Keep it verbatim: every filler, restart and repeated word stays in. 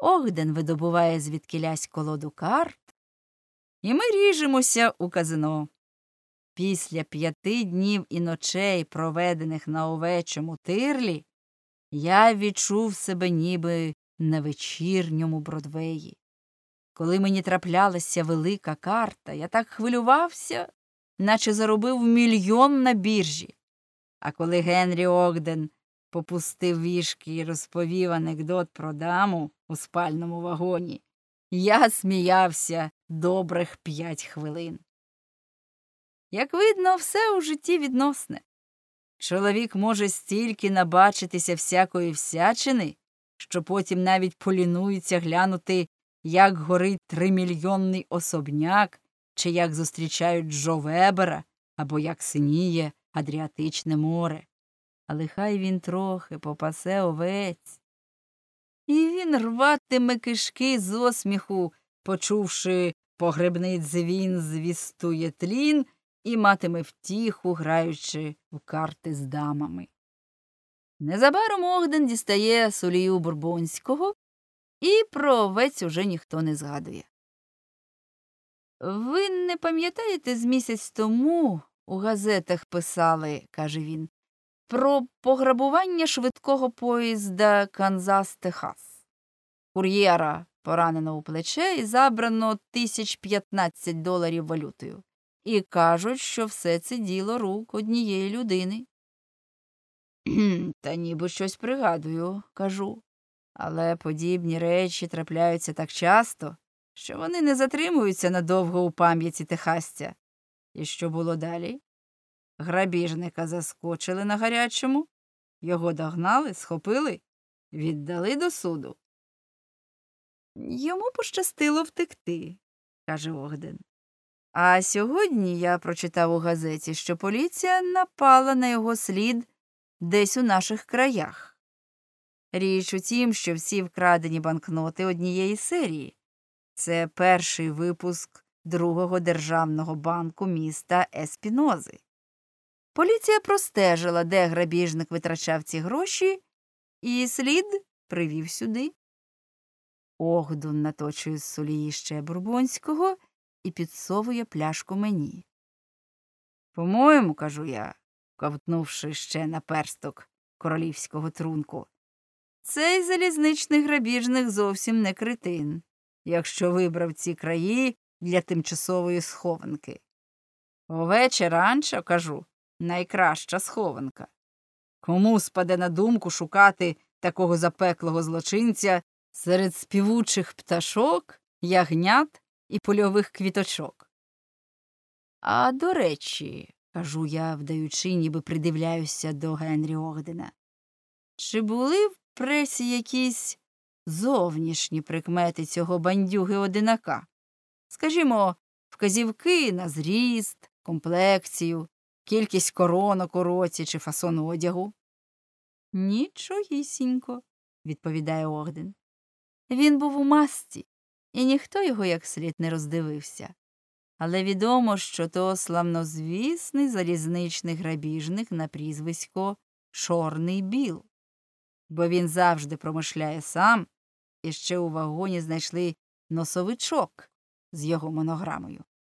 Огден видобуває звідкілясь колоду карт, і ми ріжемося у казино. Після п'яти днів і ночей, проведених на овечому тирлі, я відчув себе ніби на вечірньому Бродвеї. Коли мені траплялася велика карта, я так хвилювався, наче заробив мільйон на біржі. А коли Генрі Огден попустив вішки і розповів анекдот про даму у спальному вагоні, я сміявся добрих п'ять хвилин. Як видно, все у житті відносне. Чоловік може стільки набачитися всякої всячини, що потім навіть полінується глянути, як горить тримільйонний особняк, чи як зустрічають Джо Вебера, або як синіє Адріатичне море. Але хай він трохи попасе овець. І він рватиме кишки з осміху, почувши погребний дзвін звістує тлін, і матиме втіху, граючи в карти з дамами. Незабаром Огден дістає сулію Бурбонського, і про овець уже ніхто не згадує. «Ви не пам'ятаєте, з місяць тому у газетах писали, — каже він, — про пограбування швидкого поїзда Канзас-Техас. Кур'єра поранено у плече і забрано тисяч п'ятнадцять доларів валютою. І кажуть, що все це діло рук однієї людини». «Та ніби щось пригадую, — кажу. Але подібні речі трапляються так часто, що вони не затримуються надовго у пам'яті техасця. І що було далі? Грабіжника заскочили на гарячому, його догнали, схопили, віддали до суду. Йому пощастило втекти, — каже Огден. А сьогодні я прочитав у газеті, що поліція напала на його слід десь у наших краях. Річ у тім, що всі вкрадені банкноти однієї серії. Це перший випуск другого державного банку міста Еспінози. Поліція простежила, де грабіжник витрачав ці гроші, і слід привів сюди. Огден наточує з солії ще Бурбонського і підсовує пляшку мені. «По-моєму, — кажу я, ковтнувши ще на персток королівського трунку, — цей залізничний грабіжник зовсім не кретин, якщо вибрав ці краї для тимчасової схованки. Овече ранчо, — кажу, — найкраща схованка. Кому спаде на думку шукати такого запеклого злочинця серед співучих пташок, ягнят і польових квіточок? А до речі, — кажу я, вдаючи, ніби придивляюся до Генрі Огдена, — чи були в пресі якісь зовнішні прикмети цього бандюги-одинака? Скажімо, вказівки на зріст, комплекцію, кількість коронок у році чи фасон одягу? Нічогісінько, — відповідає Огден. Він був у масці, і ніхто його як слід не роздивився. Але відомо, що то славнозвісний залізничний грабіжник на прізвисько Чорний Біл. Бо він завжди промишляє сам, і ще у вагоні знайшли носовичок з його монограмою.